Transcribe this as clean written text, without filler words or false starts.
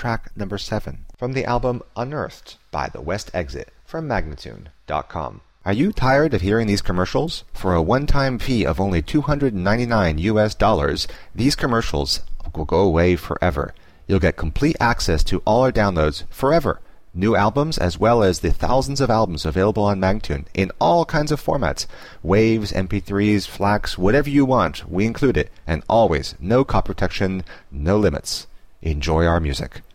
track number 7 from the album Unearthed by The West Exit from Magnatune.com. Are you tired of hearing these commercials? For a one-time fee of only $299, these commercials will go away forever. You'll get complete access to all our downloads forever. New albums as well as the thousands of albums available on Magnatune in all kinds of formats. Waves, MP3s, FLACs, whatever you want, we include it. And always, no copy protection, no limits. Enjoy our music.